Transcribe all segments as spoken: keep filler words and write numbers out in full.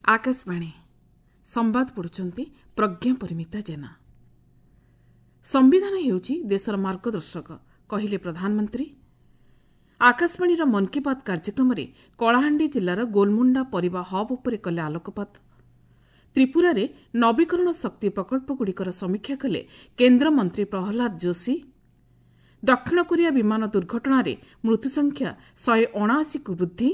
आकाशवाणी संवाद पढ़ुंट प्रज्ञा परिमिता जेना। संविधान हेउची देशर मार्गदर्शक कहिले प्रधानमंत्री। आकाशवाणी मन की बात कार्यक्रम में कलाहांडी जिलार गोलमुंडा परिवा हब उपरे कले आलोकपात। त्रिपुरा रे नवीकरण शक्ति प्रकल्पगुड़िकर समीक्षा कले केन्द्रमंत्री प्रहलाद जोशी। दक्षिण कोरिया विमान दुर्घटना रे मृत्यु संख्या शहे अणाशी को वृद्धि।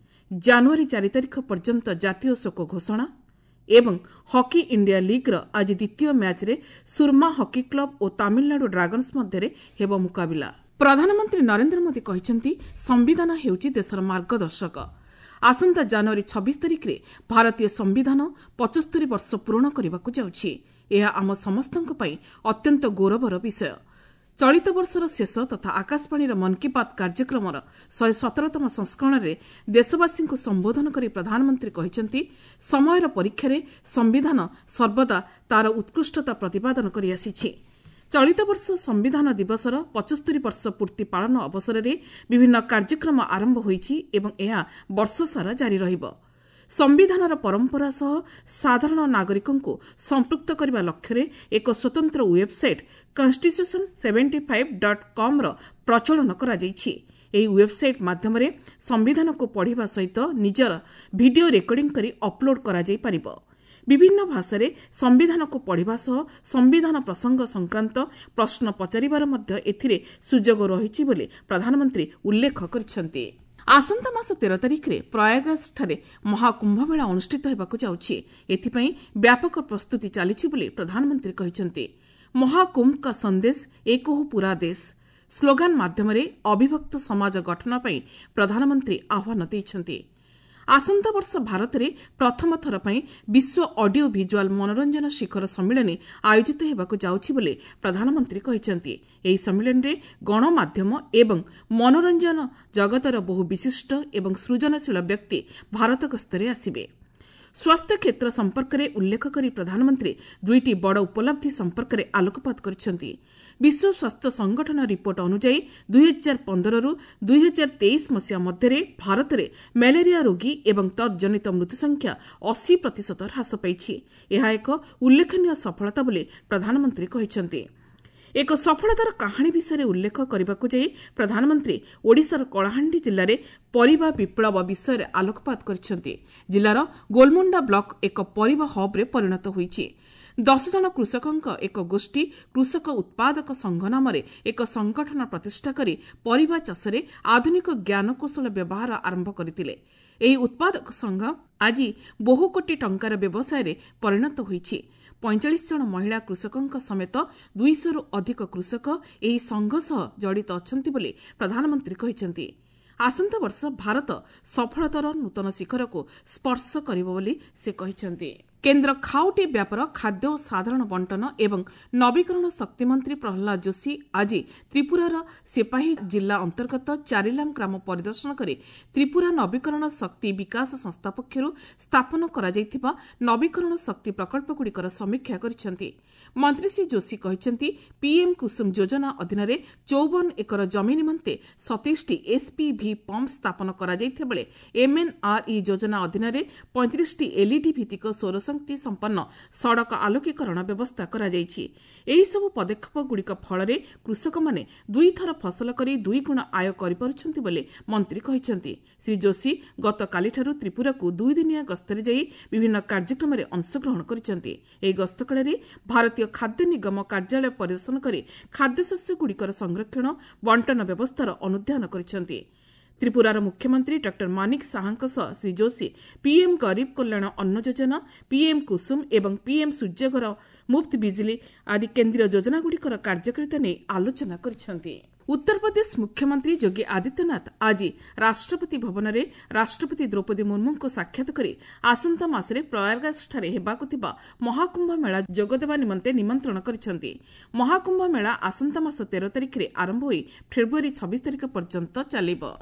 जनवरी चार तारिख पर्यंत जातीय शोक घोषणा एवं हॉकी इंडिया लीग रो आज द्वितीय मैच रे सुरमा हॉकी क्लब और तमिलनाडु ड्रैगन्स मध्य हेबो मुकाबिला। प्रधानमंत्री नरेंद्र मोदी कहिसेंती संविधान हेउची देशर मार्गदर्शक। आसंता जनवरी छब्बीस तारिख रे भारतीय संविधान पचहत्तर वर्ष पूर्ण करबाकू जाउछि। एहा आम समस्तंक पई अत्यंत गौरवर विषय। चलित वर्षर शेष तथा आकाशवाणी मन की बात कार्यक्रम शहे सतरतम संस्करण में देशवासी को संबोधन कर प्रधानमंत्री कहते समयर परीक्षा रे संविधान सर्वदा तार उत्कृष्टता प्रतिपादन कर आसी। चलित वर्ष संविधान दिवसर पचहत्तर वर्ष पूर्ति पालन अवसर में विभिन्न कार्यक्रम आरंभ होईछि एवं यह वर्ष सारा जारी रहिबो। संविधानर परंपरा सह साधारण नागरिकों को संपृक्त करने लक्ष्य एक स्वतंत्र website constitution seventy five dot com रो प्रचलन करा जाइछि। एही वेबसाइट माध्यम संविधान को पढ़िबा सहित निजर वीडियो रेकर्डिंग करी अपलोड करा जाई परिबो। विभिन्न भाषा रे संविधान को पढ़िबा सह संविधान प्रसंग संक्रांत प्रश्न पचारिबार मध्य एथिरे सुजोग रहिछि बोली प्रधानमंत्री उल्लेख करछन्ति। आसंता मास तेरह तारिख रे प्रयागराज महाकुंभ मेला अनुष्ठित होबाकू जाउछि। एथिपई व्यापक प्रस्तुति चलीछि बोली प्रधानमंत्री कहिसेंति। महाकुंभ का संदेश एक हो पूरा देश स्लोगान माध्यम रे अविभक्त समाज गठन पई प्रधानमंत्री आह्वान दैछन्ति। आसंता वर्ष भारत रे प्रथम थर पई विश्व ऑडियो विजुअल मनोरंजन शिखर सम्मेलन आयोजित हेबाकू जाउछि बोली प्रधानमंत्री कहिसेंति। एही सम्मेलन रे गणमाध्यम एवं मनोरंजन जगतर बहु विशिष्ट एवं सृजनशील व्यक्ति भारत गस्तरे आसिबे। स्वास्थ्य क्षेत्र संपर्क में उल्लेख करी प्रधानमंत्री दुईटी बड़ उपलब्धि संपर्क में आलोकपात करिसेंति। विश्व स्वास्थ्य संगठन रिपोर्ट अनुसार दुई हजार पंद्रह रु दुई हजार तेईस मसीहा मध्य भारत में मलेरिया रोगी एवं तत्जनित मृत्यु संख्या अस्सी प्रतिशत ह्रास पाइछि। यह एक उल्लेखनीय सफलता बोली प्रधानमंत्री कहिसेंति। एक सफलतार कहानी विषय उल्लेख करबाकू जाई प्रधानमंत्री ओडिशार कलाहांडी जिले में परिवा विप्लव विषय आलोकपात करिसेंति। जिलार गोलमुंडा ब्लॉक एक परिवा हब रे परिणत होईछि। दस जन कृषकों एक गोष्ठी कृषक उत्पादक संघ नाम एक संगठन प्रतिष्ठा करी परिवा चाष रे आधुनिक ज्ञान कौशल व्यवहार आरंभ करथिले। एही उत्पादक संघ आज बहु कोटी टंकार व्यवसाय रे परिणत होईछि। पैंतालीस जन महिला कृषकों समेत दुईश रु अधिक कृषक एही संघ सह जड़ित अछंती बोली प्रधानमंत्री कहिसेंति। आसंता वर्ष भारत सफलतार नूतन शिखर को स्पर्श करिबो बोली से कहिसेंति। केन्द्र खाउटी व्यापार खाद्य और साधारण बंटन एवं नवीकरण शक्ति मंत्री प्रहलाद जोशी आज त्रिपुरार सेपाही जिला अंतर्गत चारिलाम ग्राम परिदर्शन कर त्रिपुरा नवीकरण शक्ति विकास संस्था पक्षर स्थापन करा जायथिबा नवीकरण शक्ति प्रकल्पगुड़िकर समीक्षा करिसेंति। मंत्री श्री जोशी कहिसेंति पीएम कुसुम योजना अधीन चौवन एकर जमी निमंते सतैश टी एसपीवी पंप स्थापन करा जायथिबा बेले एमएनआरई योजना अधीन पैंतीस टी एलईडी भित्तिक सौर शक्ति संपन्न सड़क आलोकीकरण व्यवस्था करा जायछि। एही सब पदक्षेप गुड़िक फल कृषक माने दुई थर फसल करी दुई गुण आय करिपारुछन्ति बोले मंत्री कहिसेंति। श्री जोशी गत कालीठारु त्रिपुरा को दुई दिनिया गस्तरे जाई विभिन्न कार्यक्रम में अंशग्रहण करिसेंति। एही गस्त काଳରେ भारतीय खाद्य निगम कार्यालय परिदर्शन कर खाद्यशस्य गुड़िकर संरक्षण बंटन व्यवस्थार अनुध्यान करिसेंति। त्रिपुरार मुख्यमंत्री डॉक्टर मानिक साहांक सह श्री जोशी पीएम गरीब कल्याण अन्न योजना पीएम कुसुम एवं पीएम सूर्यघर मुफ्त बिजली आदि केन्द्रीय योजनागुड़िकर कार्यकारिता नहीं आलोचना करिसेंति। उत्तर प्रदेश मुख्यमंत्री योगी आदित्यनाथ आज राष्ट्रपति भवन में राष्ट्रपति द्रौपदी मुर्मू को साक्षात कर आसंता मासरे प्रयागराज ठारे हेबाकु थिबा महाकुंभ मेला जोगदेवा निमंते निमंत्रण करिसेंति। महाकुंभ मेला आसंता मास तेरह तारिख रे आरंभ होई फेब्रुआरी छब्बीस तारिख पर्यंत चलिबो।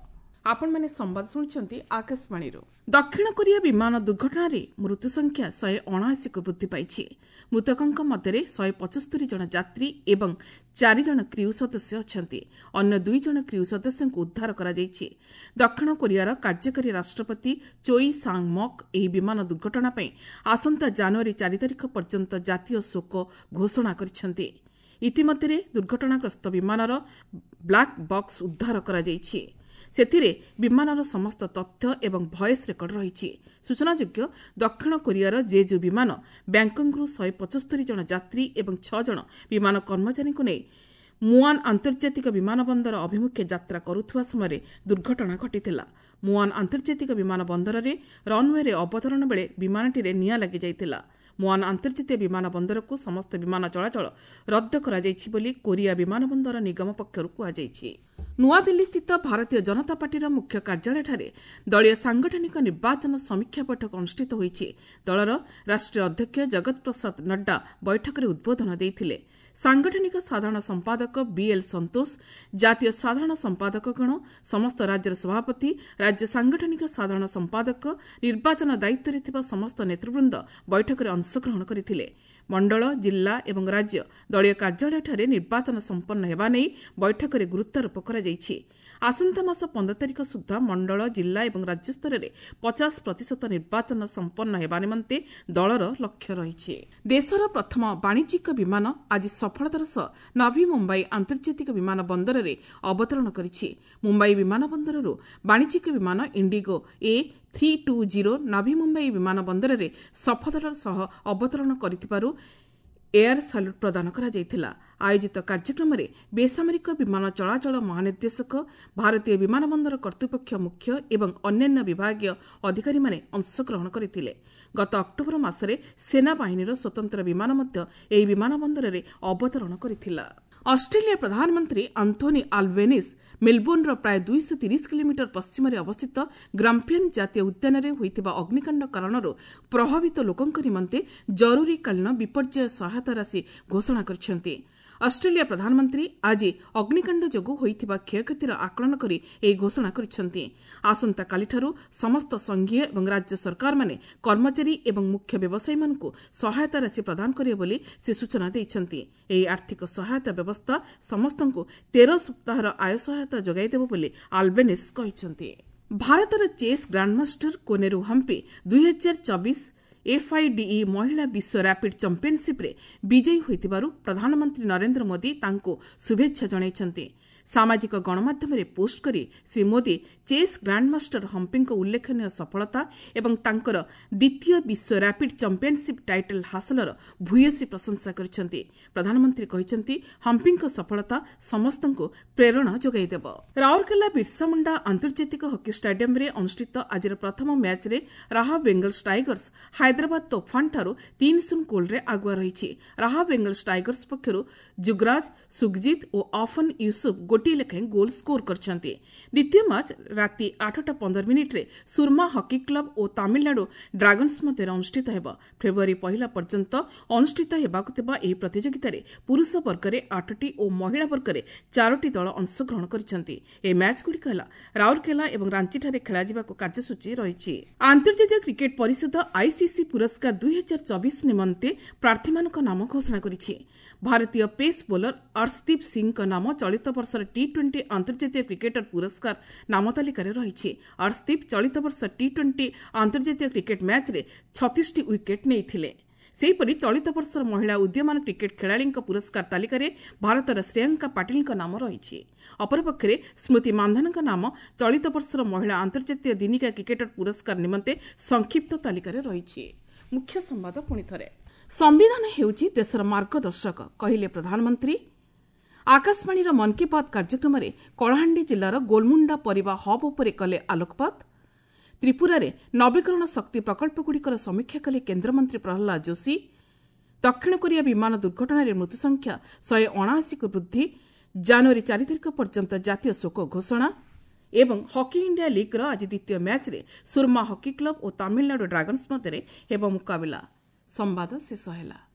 ଆପଣମାନେ ସମ୍ବାଦ ଶୁଣୁଛନ୍ତି ଆକାଶବାଣୀରୁ। ଦକ୍ଷିଣ କୋରିଆ ବିମାନ ଦୁର୍ଘଟଣାରେ ମୃତ୍ୟୁ ସଂଖ୍ୟା ଶହେ ଅଣାଅଶୀକୁ ବୃଦ୍ଧି ପାଇଛି। ମୃତକଙ୍କ ମଧ୍ୟରେ ଶହେ ପଚସ୍ତରୀ ଜଣ ଯାତ୍ରୀ ଏବଂ ଚାରି ଜଣ କ୍ରିଉ ସଦସ୍ୟ ଅଛନ୍ତି। ଅନ୍ୟ ଦୁଇ ଜଣ କ୍ରିଉ ସଦସ୍ୟଙ୍କୁ ଉଦ୍ଧାର କରାଯାଇଛି। ଦକ୍ଷିଣ କୋରିଆର କାର୍ଯ୍ୟକାରୀ ରାଷ୍ଟ୍ରପତି ଚୋଇ ସାଙ୍ଗ ମକ୍ ଏହି ବିମାନ ଦୁର୍ଘଟଣା ପାଇଁ ଆସନ୍ତା ଜାନୁଆରୀ ଚାରି ତାରିଖ ପର୍ଯ୍ୟନ୍ତ ଜାତୀୟ ଶୋକ ଘୋଷଣା କରିଛନ୍ତି। ଇତିମଧ୍ୟରେ ଦୁର୍ଘଟଣାଗ୍ରସ୍ତ ବିମାନର ବ୍ଲାକ୍ ବକ୍ସ ଉଦ୍ଧାର କରାଯାଇଛି। ସେଥିରେ ବିମାନର ସମସ୍ତ ତଥ୍ୟ ଏବଂ ଭଏସ୍ ରେକର୍ଡ ରହିଛି। ସୂଚନାଯୋଗ୍ୟ, ଦକ୍ଷିଣ କୋରିଆର ଜେଜୁ ବିମାନ ବ୍ୟାଙ୍କକ୍ରୁ ଶହେ ପଚସ୍ତରୀ ଜଣ ଯାତ୍ରୀ ଏବଂ ଛଅ ଜଣ ବିମାନ କର୍ମଚାରୀଙ୍କୁ ନେଇ ମୁଆନ୍ ଆନ୍ତର୍ଜାତିକ ବିମାନ ବନ୍ଦର ଅଭିମୁଖେ ଯାତ୍ରା କରୁଥିବା ସମୟରେ ଦୁର୍ଘଟଣା ଘଟିଥିଲା। ମୁଆନ୍ ଆନ୍ତର୍ଜାତିକ ବିମାନ ବନ୍ଦରରେ ରନ୍ୱେରେ ଅବତରଣ ବେଳେ ବିମାନଟିରେ ନିଆଁ ଲାଗିଯାଇଥିଲା। ମୁଆନ୍ ଆନ୍ତର୍ଜାତୀୟ ବିମାନ ବନ୍ଦରକୁ ସମସ୍ତ ବିମାନ ଚଳାଚଳ ରଦ୍ଦ କରାଯାଇଛି ବୋଲି କୋରିଆ ବିମାନ ବନ୍ଦର ନିଗମ ପକ୍ଷରୁ କୁହାଯାଇଛି। ନୂଆଦିଲ୍ଲୀସ୍ଥିତ ଭାରତୀୟ ଜନତା ପାର୍ଟିର ମୁଖ୍ୟ କାର୍ଯ୍ୟାଳୟଠାରେ ଦଳୀୟ ସାଂଗଠନିକ ନିର୍ବାଚନ ସମୀକ୍ଷା ବୈଠକ ଅନୁଷ୍ଠିତ ହୋଇଛି। ଦଳର ରାଷ୍ଟ୍ରୀୟ ଅଧ୍ୟକ୍ଷ ଜଗତ ପ୍ରସାଦ ନଡ୍ଡା ବୈଠକରେ ଉଦ୍ବୋଧନ ଦେଇଥିଲେ। ସାଂଗଠନିକ ସାଧାରଣ ସମ୍ପାଦକ ବିଏଲ୍ ସନ୍ତୋଷ, ଜାତୀୟ ସାଧାରଣ ସମ୍ପାଦକଗଣ, ସମସ୍ତ ରାଜ୍ୟର ସଭାପତି, ରାଜ୍ୟ ସାଂଗଠନିକ ସାଧାରଣ ସମ୍ପାଦକ, ନିର୍ବାଚନ ଦାୟିତ୍ୱରେ ଥିବା ସମସ୍ତ ନେତୃବୃନ୍ଦ ବୈଠକରେ ଅଂଶଗ୍ରହଣ କରିଥିଲେ। ମଣ୍ଡଳ, ଜିଲ୍ଲା ଏବଂ ରାଜ୍ୟ ଦଳୀୟ କାର୍ଯ୍ୟାଳୟଠାରେ ନିର୍ବାଚନ ସମ୍ପନ୍ନ ହେବା ନେଇ ବୈଠକରେ ଗୁରୁତ୍ୱାରୋପ କରାଯାଇଛି। ଆସନ୍ତା ମାସ ପନ୍ଦର ତାରିଖ ସୁଦ୍ଧା ମଣ୍ଡଳ, ଜିଲ୍ଲା ଏବଂ ରାଜ୍ୟ ସ୍ତରରେ ପଚାଶ ପ୍ରତିଶତ ନିର୍ବାଚନ ସମ୍ପନ୍ନ ହେବା ନିମନ୍ତେ ଦଳର ଲକ୍ଷ୍ୟ ରହିଛି। ଦେଶର ପ୍ରଥମ ବାଣିଜ୍ୟିକ ବିମାନ ଆଜି ସଫଳତାର ସହ ନଭି ମୁମ୍ବାଇ ଆନ୍ତର୍ଜାତିକ ବିମାନ ବନ୍ଦରରେ ଅବତରଣ କରିଛି। ମୁମ୍ବାଇ ବିମାନ ବନ୍ଦରରୁ ବାଣିଜ୍ୟିକ ବିମାନ IndiGo A three two zero Navi Mumbai ବିମାନ ବନ୍ଦରରେ ସଫଳତାର ସହ ଅବତରଣ କରିଥିବାରୁ ଏୟାର ସାଲ୍ୟୁଟ୍ ପ୍ରଦାନ କରାଯାଇଥିଲା। ଆୟୋଜିତ କାର୍ଯ୍ୟକ୍ରମରେ ବେସାମରିକ ବିମାନ ଚଳାଚଳ ମହାନିର୍ଦ୍ଦେଶକ, ଭାରତୀୟ ବିମାନ ବନ୍ଦର କର୍ତ୍ତୃପକ୍ଷ ମୁଖ୍ୟ ଏବଂ ଅନ୍ୟାନ୍ୟ ବିଭାଗୀୟ ଅଧିକାରୀମାନେ ଅଂଶଗ୍ରହଣ କରିଥିଲେ। ଗତ ଅକ୍ଟୋବର ମାସରେ ସେନାବାହିନୀର ସ୍ୱତନ୍ତ୍ର ବିମାନ ମଧ୍ୟ ଏହି ବିମାନ ବନ୍ଦରରେ ଅବତରଣ କରିଥିଲା। ଅଷ୍ଟ୍ରେଲିଆ ପ୍ରଧାନମନ୍ତ୍ରୀ ଆନ୍ଥୋନି ଆଲବେନିସ୍ ମେଲବୋର୍ଣ୍ଣର ପ୍ରାୟ ଦୁଇଶହ ତିରିଶ କିଲୋମିଟର ପଶ୍ଚିମରେ ଅବସ୍ଥିତ ଗ୍ରାମ୍ପିଆନ୍ ଜାତୀୟ ଉଦ୍ୟାନରେ ହୋଇଥିବା ଅଗ୍ନିକାଣ୍ଡ କାରଣରୁ ପ୍ରଭାବିତ ଲୋକଙ୍କ ନିମନ୍ତେ ଜରୁରୀକାଳୀନ ବିପର୍ଯ୍ୟୟ ସହାୟତା ରାଶି ଘୋଷଣା କରିଛନ୍ତି। ଅଷ୍ଟ୍ରେଲିଆ ପ୍ରଧାନମନ୍ତ୍ରୀ ଆଜି ଅଗ୍ନିକାଣ୍ଡ ଯୋଗୁଁ ହୋଇଥିବା କ୍ଷୟକ୍ଷତିର ଆକଳନ କରି ଏହି ଘୋଷଣା କରିଛନ୍ତି। ଆସନ୍ତାକାଲିଠାରୁ ସମସ୍ତ ସଂଘୀୟ ଏବଂ ରାଜ୍ୟ ସରକାରମାନେ କର୍ମଚାରୀ ଏବଂ ମୁଖ୍ୟ ବ୍ୟବସାୟୀମାନଙ୍କୁ ସହାୟତା ରାଶି ପ୍ରଦାନ କରିବେ ବୋଲି ସେ ସୂଚନା ଦେଇଛନ୍ତି। ଏହି ଆର୍ଥିକ ସହାୟତା ବ୍ୟବସ୍ଥା ସମସ୍ତଙ୍କୁ ତେର ସପ୍ତାହର ଆୟ ସହାୟତା ଯୋଗାଇ ଦେବ ବୋଲି ଆଲବେନିସ୍ କହିଛନ୍ତି। ଭାରତର ଚେସ୍ ଗ୍ରାଣ୍ଡମାଷ୍ଟର କୋନେରୁ ହମ୍ପି ଦୁଇ ହଜାର ଚବିଶ ଏଫ୍ଆଇଡିଇ ମହିଳା ବିଶ୍ୱ ରାପିଡ୍ ଚାମ୍ପିୟନସିପ୍ରେ ବିଜୟୀ ହୋଇଥିବାରୁ ପ୍ରଧାନମନ୍ତ୍ରୀ ନରେନ୍ଦ୍ର ମୋଦି ତାଙ୍କୁ ଶୁଭେଚ୍ଛା ଜଣାଇଛନ୍ତି। ସାମାଜିକ ଗଣମାଧ୍ୟମରେ ପୋଷ୍ଟ କରି ଶ୍ରୀ ମୋଦି ଚେସ୍ ଗ୍ରାଣ୍ଡମାଷ୍ଟର ହମ୍ପିଙ୍କ ଉଲ୍ଲେଖନୀୟ ସଫଳତା ଏବଂ ତାଙ୍କର ଦ୍ୱିତୀୟ ବିଶ୍ୱ ରାପିଡ୍ ଚାମ୍ପିୟନସିପ୍ ଟାଇଟଲ ହାସଲର ଭୂୟସୀ ପ୍ରଶଂସା କରିଛନ୍ତି। ପ୍ରଧାନମନ୍ତ୍ରୀ କହିଛନ୍ତି, ହମ୍ପିଙ୍କ ସଫଳତା ସମସ୍ତଙ୍କୁ ପ୍ରେରଣା ଯୋଗାଇ ଦେବ। ରାଉରକେଲା ବିର୍ସା ମୁଣ୍ଡା ଆନ୍ତର୍ଜାତିକ ହକି ଷ୍ଟାଡିୟମରେ ଅନୁଷ୍ଠିତ ଆଜିର ପ୍ରଥମ ମ୍ୟାଚ୍ରେ ରାହା ବେଙ୍ଗଲ୍ସ ଟାଇଗର୍ସ ହାଇଦ୍ରାବାଦ ତୋଫାନଠାରୁ ତିନି ଶୂନ ଗୋଲ୍ରେ ଆଗୁଆ ରହିଛି। ରାହା ବେଙ୍ଗଲ୍ସ ଟାଇଗର୍ସ ପକ୍ଷରୁ ଯୁଗରାଜ, ସୁଖଜିତ ଓ ଆଫନ୍ ୟୁସୁଫ ଗୋଟିଏ ଲେଖାଏଁ ଗୋଲ୍ ସ୍କୋର କରିଛନ୍ତି। ଦ୍ୱିତୀୟ ମ୍ୟାଚ୍ ରାତି ଆଠଟା ପନ୍ଦର ମିନିଟ୍ରେ ସୁରମା ହକି କ୍ଲବ ଓ ତାମିଲନାଡୁ ଡ୍ରାଗନ୍ସ ମଧ୍ୟରେ ଅନୁଷ୍ଠିତ ହେବ। ଫେବୃଆରୀ ପହିଲା ପର୍ଯ୍ୟନ୍ତ ଅନୁଷ୍ଠିତ ହେବାକୁ ଥିବା ଏହି ପ୍ରତିଯୋଗିତାରେ ପୁରୁଷ ବର୍ଗରେ ଆଠଟି ଓ ମହିଳା ବର୍ଗରେ ଚାରୋଟି ଦଳ ଅଂଶଗ୍ରହଣ କରିଛନ୍ତି। ଏହି ମ୍ୟାଚ୍ଗୁଡ଼ିକ ହେଲା ରାଉରକେଲା ଏବଂ ରାଞ୍ଚିଠାରେ ଖେଳାଯିବାକୁ କାର୍ଯ୍ୟସୂଚୀ ରହିଛି। ଆନ୍ତର୍ଜାତୀୟ କ୍ରିକେଟ ପରିଷଦ ଆଇସିସି ପୁରସ୍କାର ଦୁଇ ହଜାର ଚବିଶ ନିମନ୍ତେ ପ୍ରାର୍ଥୀମାନଙ୍କ ନାମ ଘୋଷଣା କରିଛି। ଭାରତୀୟ ପେସ୍ ବୋଲର ଅର୍ଶଦୀପ ସିଂଙ୍କ ନାମ ଚଳିତ ବର୍ଷର ଟି ଟ୍ୱେଣ୍ଟି ଆନ୍ତର୍ଜାତୀୟ କ୍ରିକେଟର ପୁରସ୍କାର ନାମ ତାଲିକାରେ ରହିଛି। ଅର୍ଶଦୀପ ଚଳିତ ବର୍ଷ ଟି ଟ୍ୱେଣ୍ଟି ଆନ୍ତର୍ଜାତୀୟ କ୍ରିକେଟ ମ୍ୟାଚ୍ରେ ଛତିଶଟି ୱିକେଟ୍ ନେଇଥିଲେ। ସେହିପରି ଚଳିତ ବର୍ଷର ମହିଳା ଉଦୀୟମାନ କ୍ରିକେଟ ଖେଳାଳିଙ୍କ ପୁରସ୍କାର ତାଲିକାରେ ଭାରତର ଶ୍ରେୟଙ୍କା ପାଟିଲଙ୍କ ନାମ ରହିଛି। ଅପରପକ୍ଷରେ ସ୍ମୃତି ମାନ୍ଧାନାଙ୍କ ନାମ ଚଳିତ ବର୍ଷର ମହିଳା ଆନ୍ତର୍ଜାତୀୟ ଦିନିକିଆ କ୍ରିକେଟର ପୁରସ୍କାର ନିମନ୍ତେ ସଂକ୍ଷିପ୍ତ ତାଲିକାରେ ରହିଛି। ମୁଖ୍ୟ ସମ୍ବାଦ ପୁଣିଥରେ। ସମ୍ବିଧାନ ହେଉଛି ଦେଶର ମାର୍ଗଦର୍ଶକ, କହିଲେ ପ୍ରଧାନମନ୍ତ୍ରୀ। ଆକାଶବାଣୀର ମନ୍ କୀ ବାତ୍ କାର୍ଯ୍ୟକ୍ରମରେ କଳାହାଣ୍ଡି ଜିଲ୍ଲାର ଗୋଲମୁଣ୍ଡା ପରିବା ହବ୍ ଉପରେ କଲେ ଆଲୋକପାତ। ତ୍ରିପୁରାରେ ନବୀକରଣ ଶକ୍ତି ପ୍ରକଳ୍ପଗୁଡ଼ିକର ସମୀକ୍ଷା କଲେ କେନ୍ଦ୍ରମନ୍ତ୍ରୀ ପ୍ରହଲ୍ଲାଦ ଯୋଶୀ। ଦକ୍ଷିଣ କୋରିଆ ବିମାନ ଦୁର୍ଘଟଣାରେ ମୃତ୍ୟୁସଂଖ୍ୟା ଶହେ ଅଣାଅଶୀକୁ ବୃଦ୍ଧି, ଜାନୁଆରୀ ଚାରି ତାରିଖ ପର୍ଯ୍ୟନ୍ତ ଜାତୀୟ ଶୋକ ଘୋଷଣା ଏବଂ ହକି ଇଣ୍ଡିଆ ଲିଗ୍ର ଆଜି ଦ୍ୱିତୀୟ ମ୍ୟାଚ୍ରେ ସୁରମା ହକି କ୍ଲବ ଓ ତାମିଲନାଡୁ ଡ୍ରାଗନ୍ସ ମଧ୍ୟରେ ହେବ ମୁକାବିଲା। ସମ୍ବାଦ ଶେଷ ହେଲା।